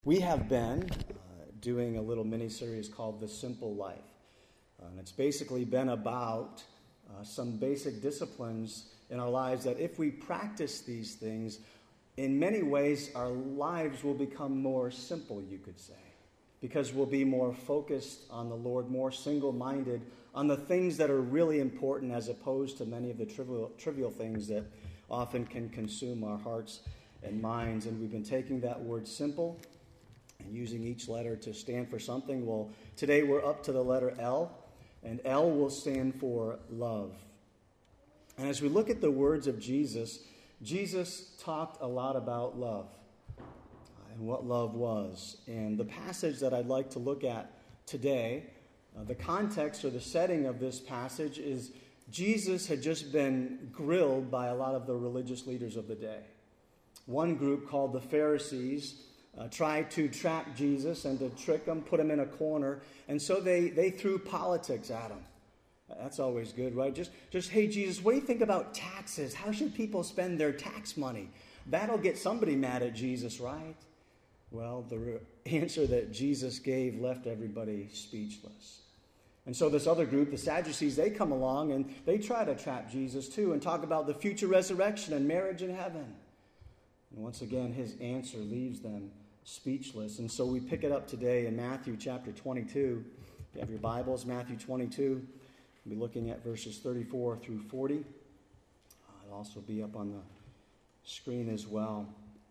We have been doing a little mini-series called The Simple Life. And it's basically been about some basic disciplines in our lives that if we practice these things, in many ways our lives will become more simple, you could say. Because we'll be more focused on the Lord, more single-minded on the things that are really important as opposed to many of the trivial things that often can consume our hearts and minds. And we've been taking that word simple and using each letter to stand for something. Well, today we're up to the letter L, and L will stand for love. And as we look at the words of Jesus, Jesus talked a lot about love and what love was. And the passage that I'd like to look at today, the context or the setting of this passage is Jesus had just been grilled by a lot of the religious leaders of the day. One group called the Pharisees tried to trap Jesus and to trick him, put him in a corner. And so they threw politics at him. That's always good, right? Just, hey, Jesus, what do you think about taxes? How should people spend their tax money? That'll get somebody mad at Jesus, right? Well, the answer that Jesus gave left everybody speechless. And so this other group, the Sadducees, they come along and they try to trap Jesus too and talk about the future resurrection and marriage in heaven. And once again, his answer leaves them speechless. And so we pick it up today in Matthew chapter 22. If you have your Bibles, Matthew 22. We'll be looking at verses 34 through 40. It'll also be up on the screen as well.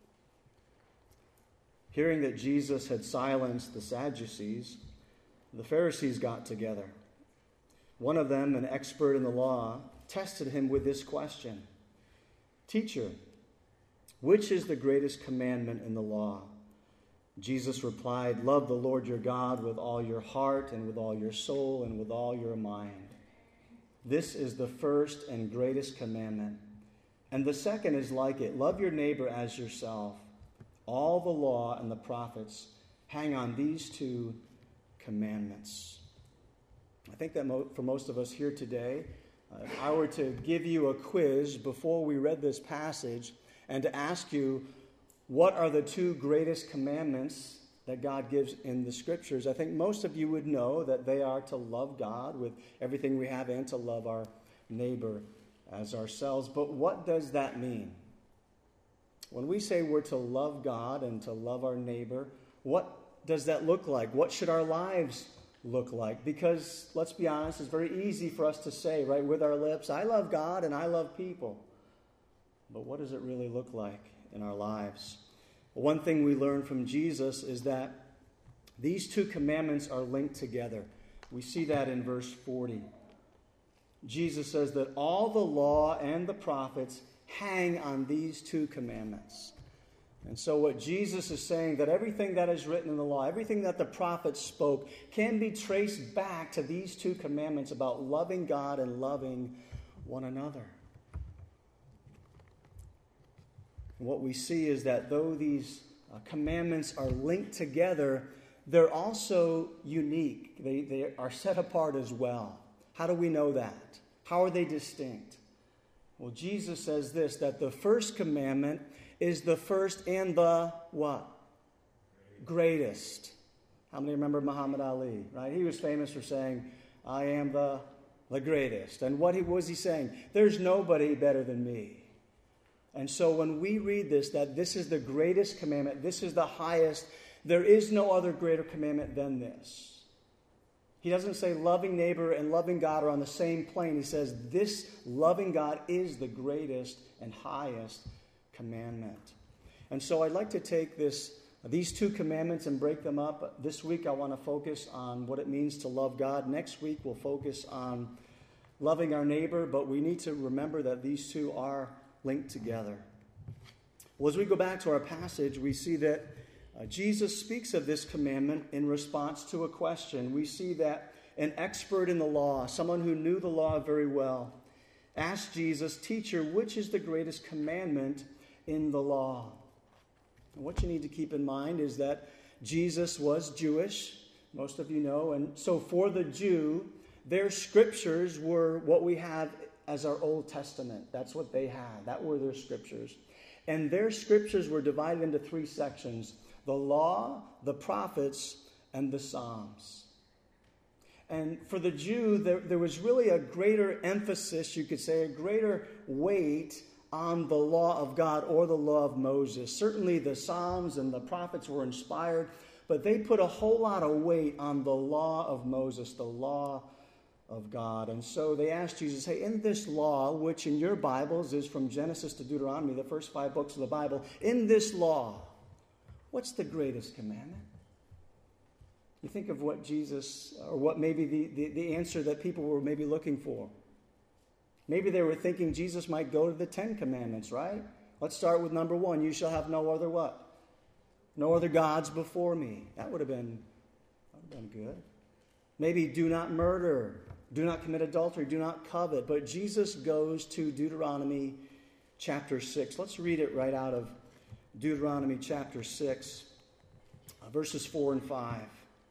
Hearing that Jesus had silenced the Sadducees, the Pharisees got together. One of them, an expert in the law, tested him with this question: "Teacher, which is the greatest commandment in the law?" Jesus replied, "Love the Lord your God with all your heart and with all your soul and with all your mind. This is the first and greatest commandment. And the second is like it. Love your neighbor as yourself. All the law and the prophets hang on these two commandments." I think that for most of us here today, if I were to give you a quiz before we read this passage and to ask you, what are the two greatest commandments that God gives in the Scriptures? I think most of you would know that they are to love God with everything we have and to love our neighbor as ourselves. But what does that mean? When we say we're to love God and to love our neighbor, what does that look like? What should our lives look like? Because, let's be honest, it's very easy for us to say, right, with our lips, I love God and I love people. But what does it really look like in our lives? One thing we learn from Jesus is that these two commandments are linked together. We see that in verse 40. Jesus says that all the law and the prophets hang on these two commandments. And so what Jesus is saying, that everything that is written in the law, everything that the prophets spoke, can be traced back to these two commandments about loving God and loving one another. What we see is that though these commandments are linked together, they're also unique. They are set apart as well. How do we know that? How are they distinct? Well, Jesus says this, that the first commandment is the first and the what? Greatest. How many remember Muhammad Ali, right? He was famous for saying, I am the greatest. And what was he saying? There's nobody better than me. And so when we read this, that this is the greatest commandment, this is the highest, there is no other greater commandment than this. He doesn't say loving neighbor and loving God are on the same plane. He says this loving God is the greatest and highest commandment. And so I'd like to take these two commandments and break them up. This week I want to focus on what it means to love God. Next week we'll focus on loving our neighbor, but we need to remember that these two are linked together. Well, as we go back to our passage, we see that Jesus speaks of this commandment in response to a question. We see that an expert in the law, someone who knew the law very well, asked Jesus, "Teacher, which is the greatest commandment in the law?" And what you need to keep in mind is that Jesus was Jewish, most of you know, and so for the Jew, their scriptures were what we have as our Old Testament. That's what they had. That were their scriptures. And their scriptures were divided into three sections. the law, the prophets, and the Psalms. And for the Jew, there was really a greater emphasis, you could say, a greater weight on the law of God or the law of Moses. Certainly the Psalms and the prophets were inspired, but they put a whole lot of weight on the law of Moses, the law of God. And so they asked Jesus, hey, in this law, which in your Bibles is from Genesis to Deuteronomy, the first 5 books of the Bible, in this law, what's the greatest commandment? You think of what Jesus, or what maybe the answer that people were maybe looking for. Maybe they were thinking Jesus might go to the 10 commandments, right? Let's start with number 1. You shall have no other what? No other gods before me. That would have been good. Maybe do not murder. Do not commit adultery. Do not covet. But Jesus goes to Deuteronomy chapter 6. Let's read it right out of Deuteronomy chapter 6, verses 4 and 5.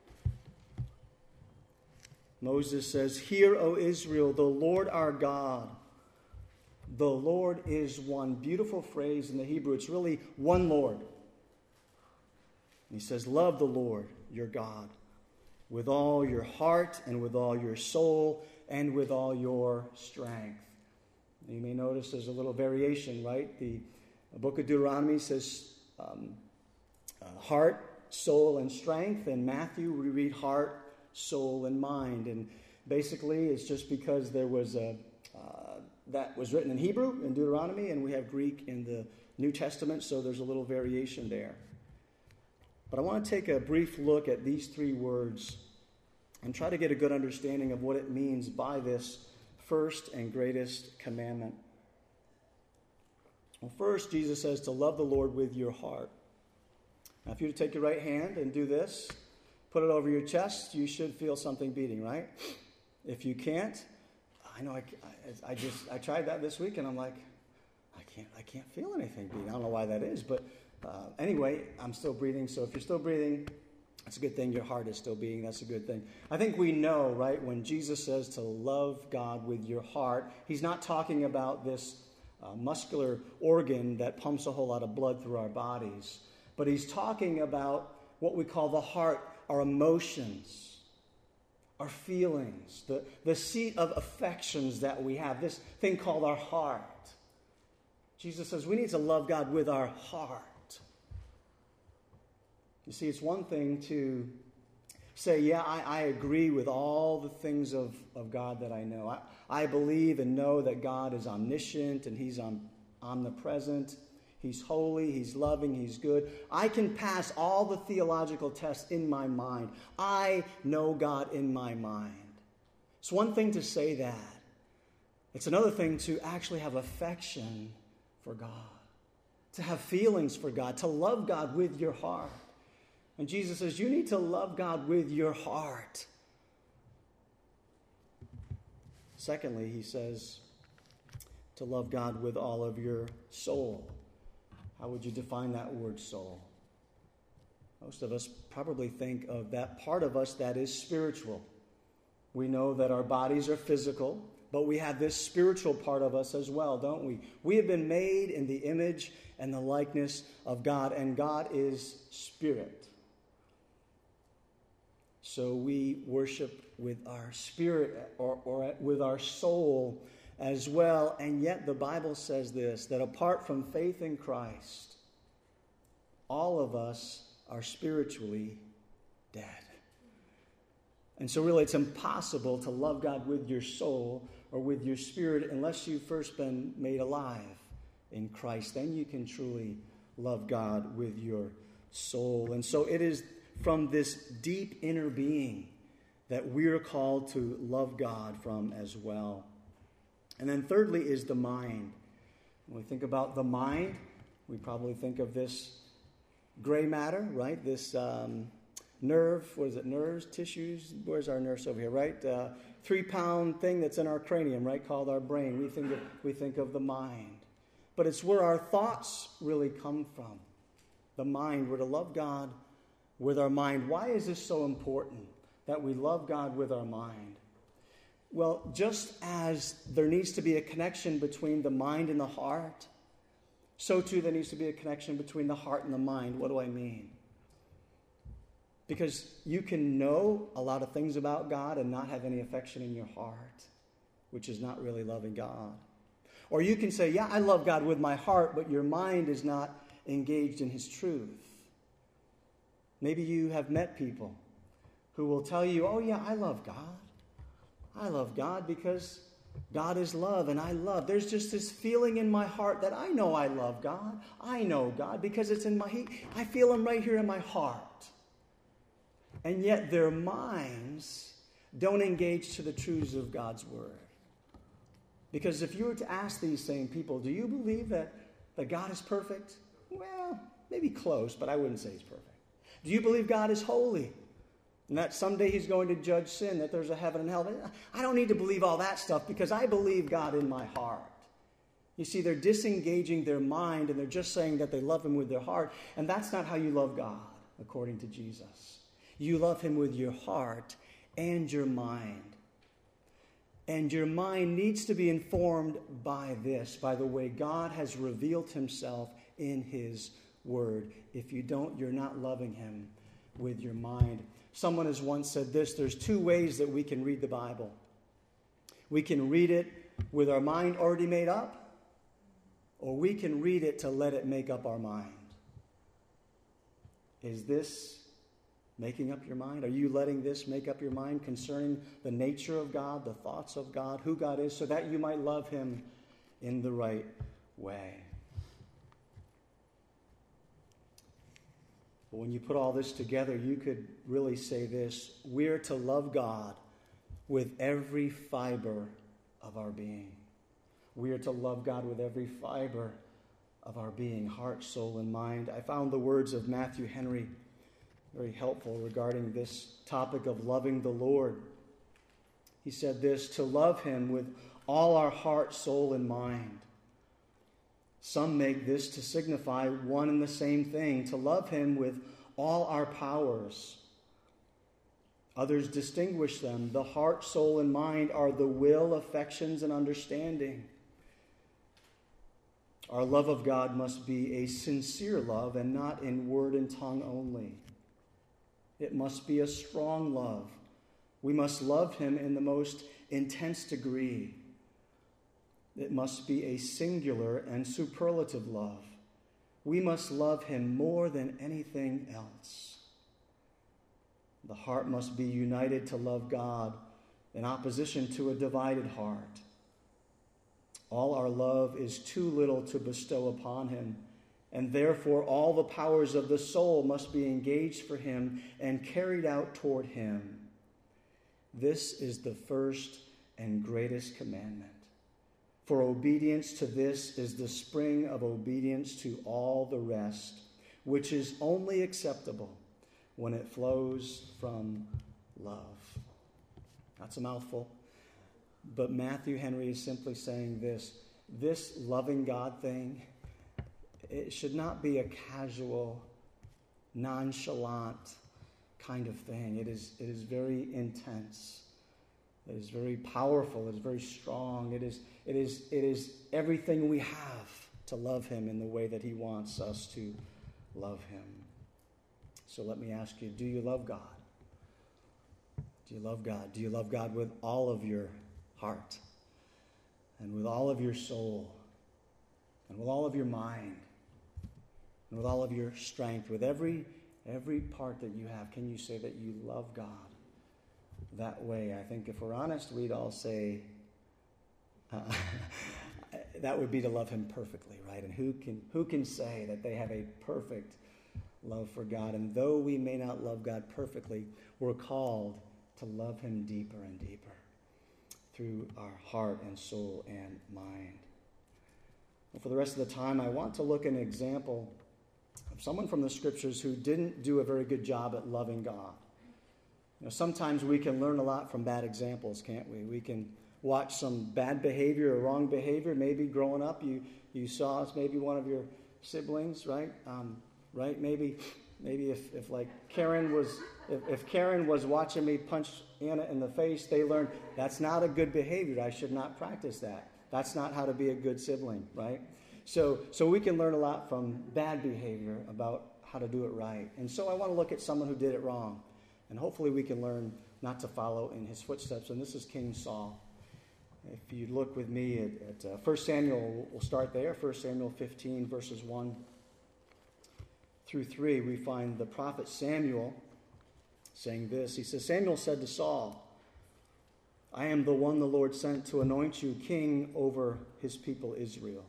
Moses says, "Hear, O Israel, the Lord our God, the Lord is one." Beautiful phrase in the Hebrew. It's really one Lord. And he says, "Love the Lord your God with all your heart and with all your soul and with all your strength." You may notice there's a little variation, right? The book of Deuteronomy says heart, soul, and strength. In Matthew, we read heart, soul, and mind. And basically, it's just because there was that was written in Hebrew in Deuteronomy, and we have Greek in the New Testament, so there's a little variation there. But I want to take a brief look at these 3 words and try to get a good understanding of what it means by this first and greatest commandment. Well, first, Jesus says to love the Lord with your heart. Now, if you were to take your right hand and do this, put it over your chest, you should feel something beating, right? If you can't, I know I tried that this week, and I'm like, I can't feel anything beating. I don't know why that is, but anyway, I'm still breathing. So if you're still breathing, that's a good thing. Your heart is still beating. That's a good thing. I think we know, right, when Jesus says to love God with your heart, he's not talking about this muscular organ that pumps a whole lot of blood through our bodies, but he's talking about what we call the heart, our emotions, our feelings, the seat of affections that we have, this thing called our heart. Jesus says we need to love God with our heart. You see, it's one thing to say, yeah, I agree with all the things of God that I know. I believe and know that God is omniscient and he's omnipresent. He's holy, he's loving, he's good. I can pass all the theological tests in my mind. I know God in my mind. It's one thing to say that. It's another thing to actually have affection for God, to have feelings for God, to love God with your heart. And Jesus says, you need to love God with your heart. Secondly, he says to love God with all of your soul. How would you define that word soul? Most of us probably think of that part of us that is spiritual. We know that our bodies are physical, but we have this spiritual part of us as well, don't we? We have been made in the image and the likeness of God, and God is spirit. So we worship with our spirit or with our soul as well. And yet the Bible says this, that apart from faith in Christ, all of us are spiritually dead. And so really it's impossible to love God with your soul or with your spirit unless you've first been made alive in Christ. Then you can truly love God with your soul. And so it is from this deep inner being that we're called to love God from as well. And then thirdly is the mind. When we think about the mind, we probably think of this gray matter, right? This nerve, what is it, nerves, tissues? Where's our nerves over here, right? 3-pound thing that's in our cranium, right, called our brain. We think of the mind. But it's where our thoughts really come from. The mind. We're to love God with our mind. Why is this so important that we love God with our mind? Well, just as there needs to be a connection between the mind and the heart, so too there needs to be a connection between the heart and the mind. What do I mean? Because you can know a lot of things about God and not have any affection in your heart, which is not really loving God. Or you can say, yeah, I love God with my heart, but your mind is not engaged in his truth. Maybe you have met people who will tell you, oh yeah, I love God. I love God because God is love and I love. There's just this feeling in my heart that I know I love God. I know God because it's in I feel him right here in my heart. And yet their minds don't engage to the truths of God's word. Because if you were to ask these same people, do you believe that God is perfect? Well, maybe close, but I wouldn't say he's perfect. Do you believe God is holy? And that someday he's going to judge sin, that there's a heaven and hell? I don't need to believe all that stuff because I believe God in my heart. You see, they're disengaging their mind and they're just saying that they love him with their heart. And that's not how you love God, according to Jesus. You love him with your heart and your mind. And your mind needs to be informed by this, by the way God has revealed himself in his word. If you don't, you're not loving him with your mind. Someone has once said this: there's two ways that we can read the Bible. We can read it with our mind already made up, or we can read it to let it make up our mind. Is this making up your mind? Are you letting this make up your mind concerning the nature of God, the thoughts of God, who God is, so that you might love him in the right way? But when you put all this together, you could really say this: we're to love God with every fiber of our being. We are to love God with every fiber of our being, heart, soul, and mind. I found the words of Matthew Henry very helpful regarding this topic of loving the Lord. He said this: to love him with all our heart, soul, and mind. Some make this to signify one and the same thing, to love him with all our powers. Others distinguish them. The heart, soul, and mind are the will, affections, and understanding. Our love of God must be a sincere love and not in word and tongue only. It must be a strong love. We must love him in the most intense degree. It must be a singular and superlative love. We must love him more than anything else. The heart must be united to love God in opposition to a divided heart. All our love is too little to bestow upon him, and therefore all the powers of the soul must be engaged for him and carried out toward him. This is the first and greatest commandment. For obedience to this is the spring of obedience to all the rest, which is only acceptable when it flows from love. That's a mouthful. But Matthew Henry is simply saying this loving God thing, it should not be a casual, nonchalant kind of thing. It is very intense. It is very powerful. It is very strong. It is everything we have to love him in the way that he wants us to love him. So let me ask you, do you love God? Do you love God? Do you love God with all of your heart and with all of your soul and with all of your mind and with all of your strength, with every part that you have? Can you say that you love God that way? I think if we're honest, we'd all say that would be to love him perfectly, right? And who can say that they have a perfect love for God? And though we may not love God perfectly, we're called to love him deeper and deeper through our heart and soul and mind. And for the rest of the time, I want to look at an example of someone from the scriptures who didn't do a very good job at loving God. You know, sometimes we can learn a lot from bad examples, can't we? We can watch some bad behavior or wrong behavior. Maybe growing up you saw maybe one of your siblings, right? Right? Maybe if like Karen was watching me punch Anna in the face, they learned that's not a good behavior. I should not practice that. That's not how to be a good sibling, right? So we can learn a lot from bad behavior about how to do it right. And so I want to look at someone who did it wrong. And hopefully we can learn not to follow in his footsteps. And this is King Saul. If you look with me at 1 Samuel, we'll start there. 1 Samuel 15, verses 1 through 3, we find the prophet Samuel saying this. He says, Samuel said to Saul, I am the one the Lord sent to anoint you king over his people Israel.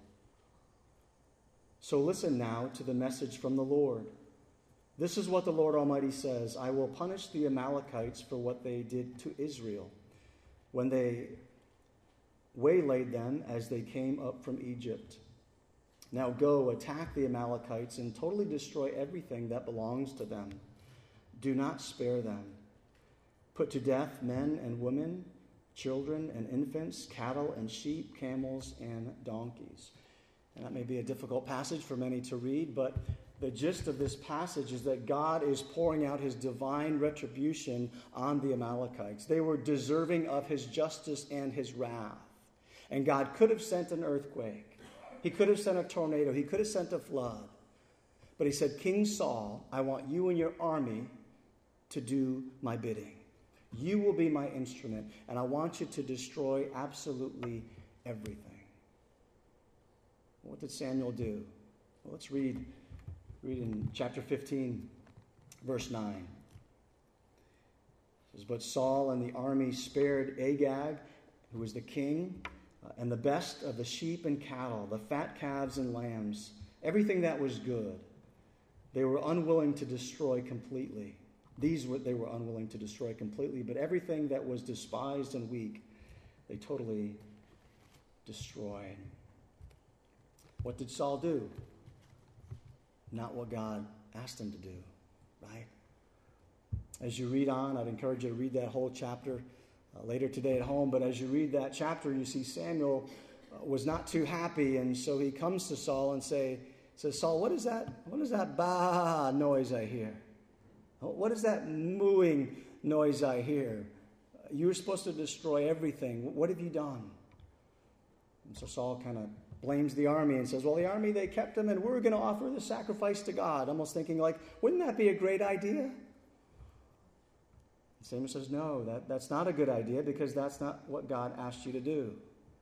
So listen now to the message from the Lord. This is what the Lord Almighty says. I will punish the Amalekites for what they did to Israel when they waylaid them as they came up from Egypt. Now go, attack the Amalekites and totally destroy everything that belongs to them. Do not spare them. Put to death men and women, children and infants, cattle and sheep, camels and donkeys. And that may be a difficult passage for many to read, but the gist of this passage is that God is pouring out his divine retribution on the Amalekites. They were deserving of his justice and his wrath. And God could have sent an earthquake. He could have sent a tornado. He could have sent a flood. But he said, King Saul, I want you and your army to do my bidding. You will be my instrument, and I want you to destroy absolutely everything. What did Samuel do? Well, let's read in chapter 15, verse 9. It says, but Saul and the army spared Agag, who was the king, and the best of the sheep and cattle, the fat calves and lambs, everything that was good. They were unwilling to destroy completely. They were unwilling to destroy completely, but everything that was despised and weak, they totally destroyed. What did Saul do? Not what God asked him to do, right? As you read on, I'd encourage you to read that whole chapter later today at home, but as you read that chapter, you see Samuel was not too happy, and so he comes to Saul and says, Saul, what is that bah noise I hear? What is that mooing noise I hear? You were supposed to destroy everything. What have you done? And so Saul kind of blames the army and says, well, the army, they kept him, and we're going to offer the sacrifice to God. Almost thinking like, wouldn't that be a great idea? And Samuel says, no, that's not a good idea because that's not what God asked you to do.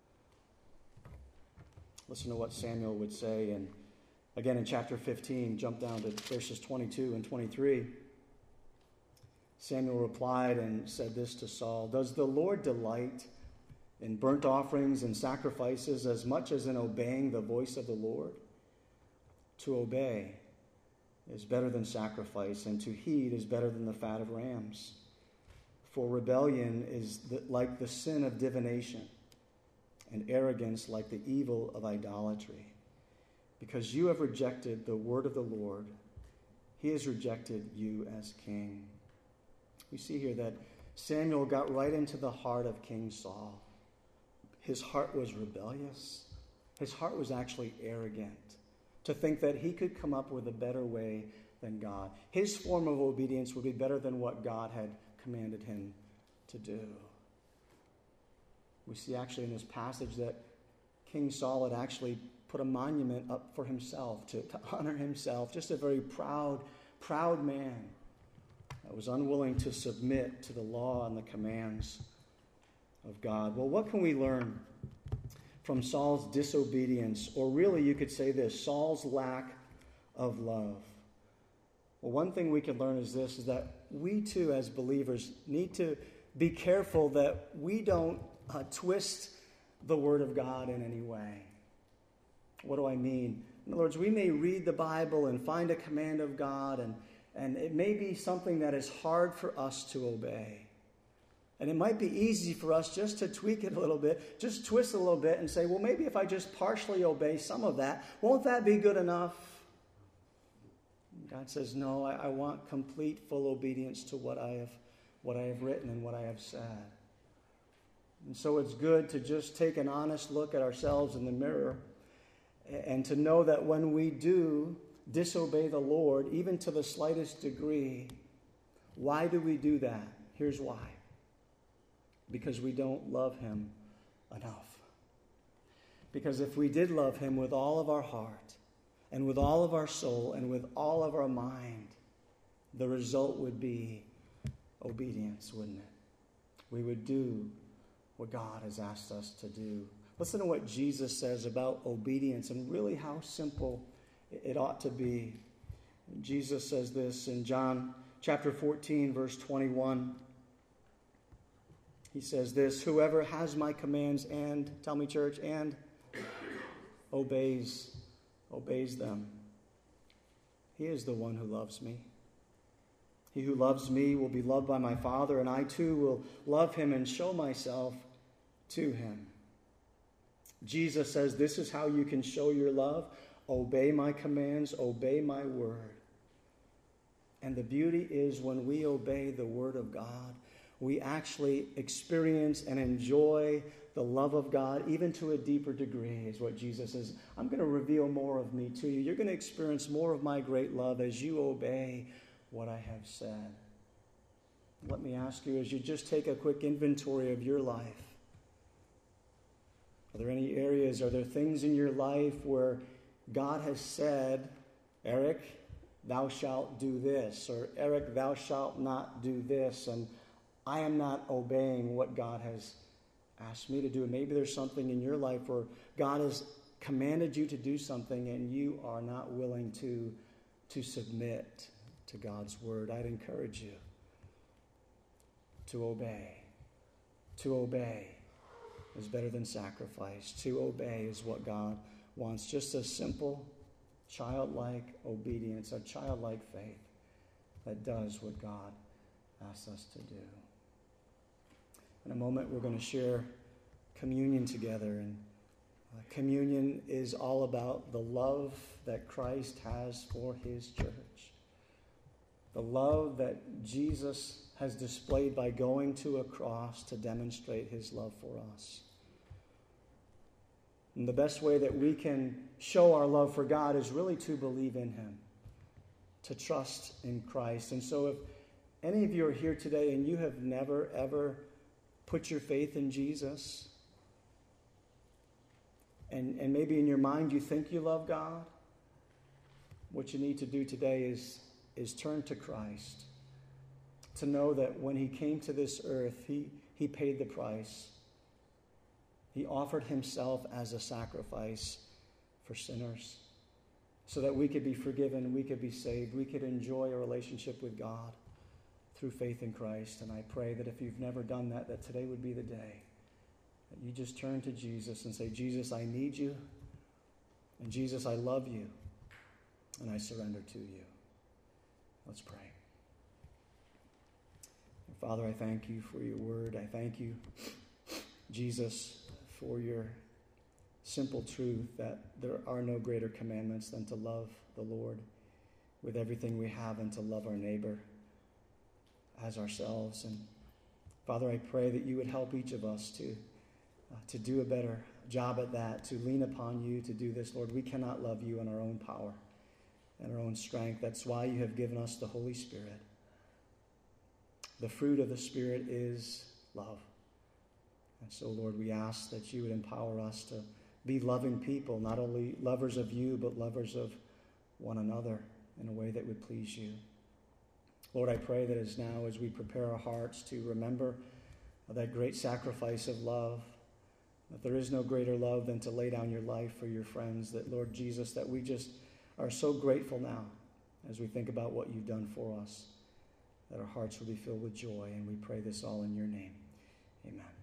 Listen to what Samuel would say. And again, in chapter 15, jump down to verses 22 and 23. Samuel replied and said this to Saul, does the Lord delight in burnt offerings and sacrifices as much as in obeying the voice of the Lord? To obey is better than sacrifice, and to heed is better than the fat of rams. For rebellion is like the sin of divination, and arrogance like the evil of idolatry. Because you have rejected the word of the Lord, he has rejected you as king. We see here that Samuel got right into the heart of King Saul. His heart was rebellious. His heart was actually arrogant, to think that he could come up with a better way than God. His form of obedience would be better than what God had commanded him to do. We see actually in this passage that King Saul had actually put a monument up for himself to honor himself, just a very proud man that was unwilling to submit to the law and the commands of God. Well, what can we learn from Saul's disobedience, or really you could say this, Saul's lack of love? Well, one thing we can learn is this, is that we too as believers need to be careful that we don't twist the Word of God in any way. What do I mean? In other words, we may read the Bible and find a command of God, and it may be something that is hard for us to obey. And it might be easy for us just to tweak it a little bit, just twist it a little bit and say, well, maybe if I just partially obey some of that, won't that be good enough? God says, no, I want complete, full obedience to what I have written and what I have said. And so it's good to just take an honest look at ourselves in the mirror and to know that when we do disobey the Lord, even to the slightest degree, why do we do that? Here's why. Because we don't love him enough. Because if we did love him with all of our heart, and with all of our soul and with all of our mind, the result would be obedience, wouldn't it? We would do what God has asked us to do. Listen to what Jesus says about obedience and really how simple it ought to be. Jesus says this in John chapter 14, verse 21. He says this, whoever has my commands and, tell me church, and obeys them. He is the one who loves me. He who loves me will be loved by my Father, and I too will love him and show myself to him. Jesus says this is how you can show your love. Obey my commands, obey my word. And the beauty is when we obey the word of God, we actually experience and enjoy the love of God, even to a deeper degree, is what Jesus says. I'm going to reveal more of me to you. You're going to experience more of my great love as you obey what I have said. Let me ask you, as you just take a quick inventory of your life, are there any areas, are there things in your life where God has said, Eric, thou shalt do this, or Eric, thou shalt not do this, and I am not obeying what God has asked me to do? And maybe there's something in your life where God has commanded you to do something and you are not willing to submit to God's word. I'd encourage you to obey. To obey is better than sacrifice. To obey is what God wants. Just a simple, childlike obedience, a childlike faith that does what God asks us to do. In a moment, we're going to share communion together. And communion is all about the love that Christ has for his church. The love that Jesus has displayed by going to a cross to demonstrate his love for us. And the best way that we can show our love for God is really to believe in him, to trust in Christ. And so if any of you are here today and you have never, ever put your faith in Jesus, and maybe in your mind you think you love God, what you need to do today is turn to Christ. To know that when he came to this earth, he paid the price. He offered himself as a sacrifice for sinners so that we could be forgiven, we could be saved, we could enjoy a relationship with God through faith in Christ. And I pray that if you've never done that, that today would be the day that you just turn to Jesus and say, Jesus, I need you. And Jesus, I love you. And I surrender to you. Let's pray. Father, I thank you for your word. I thank you, Jesus, for your simple truth that there are no greater commandments than to love the Lord with everything we have and to love our neighbor as ourselves. And Father, I pray that you would help each of us to do a better job at that, to lean upon you to do this, Lord. We cannot love you in our own power and our own strength. That's why you have given us the Holy Spirit. The fruit of the Spirit is love. And so, Lord, we ask that you would empower us to be loving people, not only lovers of you, but lovers of one another in a way that would please you. Lord, I pray that as we prepare our hearts to remember that great sacrifice of love, that there is no greater love than to lay down your life for your friends, that, Lord Jesus, that we just are so grateful now as we think about what you've done for us, that our hearts will be filled with joy, and we pray this all in your name. Amen.